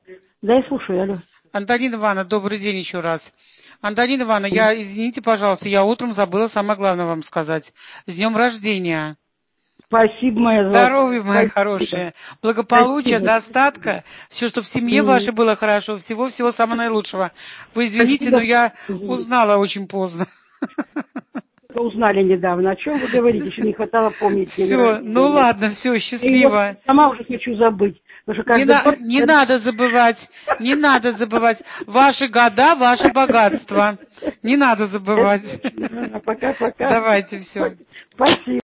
Да, я слушаю, алло. Антонина Ивановна, добрый день еще раз. Антонина Ивановна, извините, пожалуйста, я утром забыла самое главное вам сказать. С днем рождения. Спасибо, моя Здоровья, золотая. моя Спасибо. хорошая. Благополучия, Спасибо. достатка. Все, чтобы в семье М, вашей было хорошо. Всего-всего самого наилучшего. Вы извините, но Спасибо. я узнала очень поздно. Узнали недавно. О чем вы говорите? Еще не хватало помнить день Все, ну рождения. ладно, все, И вот счастливо. сама уже хочу забыть. Потому что каждый год... Не надо забывать, не надо забывать. Ваши года, ваше богатство. Не надо Это забывать. точно. Пока-пока. Давайте все. Спасибо.